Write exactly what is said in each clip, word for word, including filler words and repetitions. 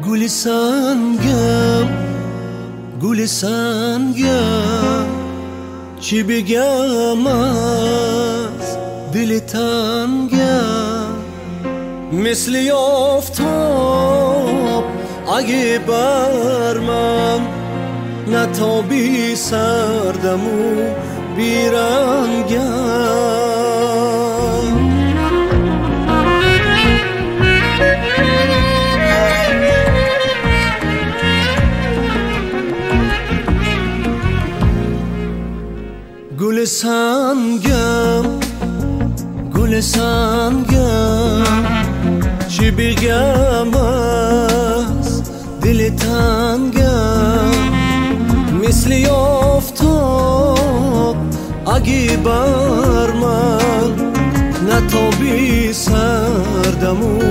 گل سنگم گل سنگم چی بگم از دل تنگم، مثل آفتاب اگه بر من نتابی سردم و بیرنگم. گل سنگم گل سنگم چی بگم از دل تنگم، مثل آفتاب اگه بر من نتابی سردم و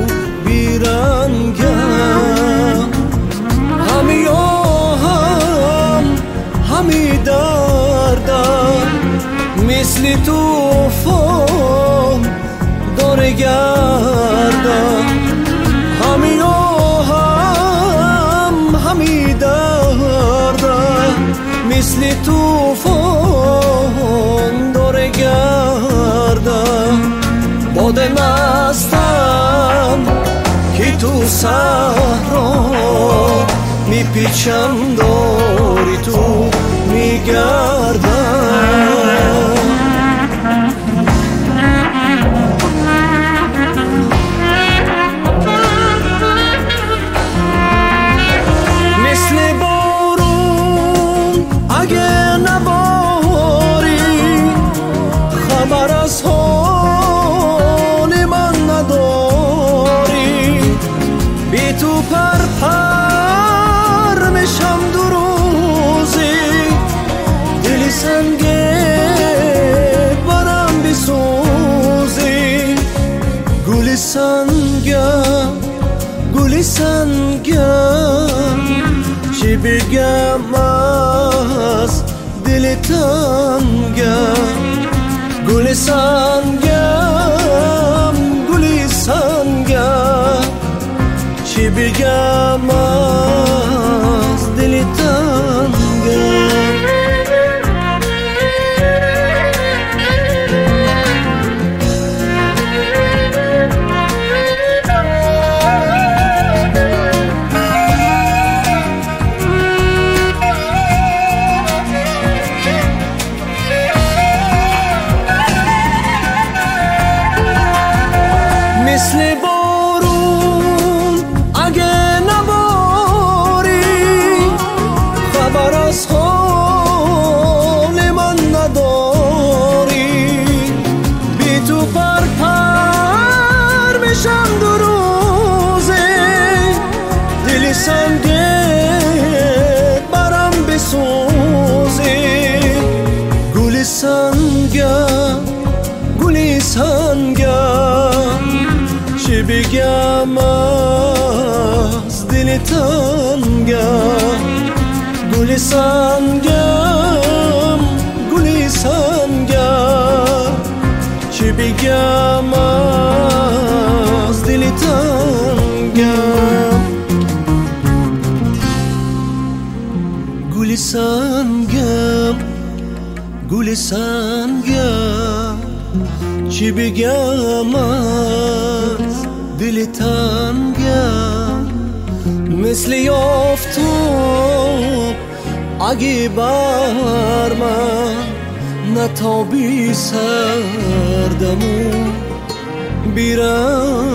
بیرنگم. همی آهم همی دردم، مثل توفان داره گردم. همی آهم همی دردم، مثل توفان داره گردم. باد مستم که تو صحرا میپیچم داری تو میگردم. مثل بارون اگه نباری، خبر از حال من نداری. بی تو پر پر میشم دو روزی، دل سنگه برم بسوزی. گل سنگم گل سنگم چی بگم از دل تنگم. گل سنگم گل سنگم چی بگم از دل تنگم. مثل بارون اگه نباری، خبر از حال من نداری. بی تو پر پر میشم دو روزه، دل سنگه برم بسوزه. گل سنگم گل سنگم چی بگم از دل تنگم. گل سنگم گل سنگم چی بگم از دل تنگم. گل سنگم گل سنگم چی بگم از دل تنگم، مثل آفتاب اگه بر من نتابی سردم و بیرم.